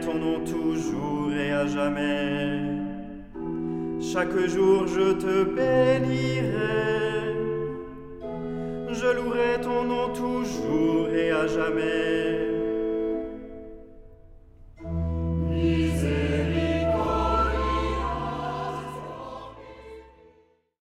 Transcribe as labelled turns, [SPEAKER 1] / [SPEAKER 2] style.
[SPEAKER 1] ton nom toujours et à jamais. Chaque jour je te bénirai, je louerai ton nom toujours et à jamais.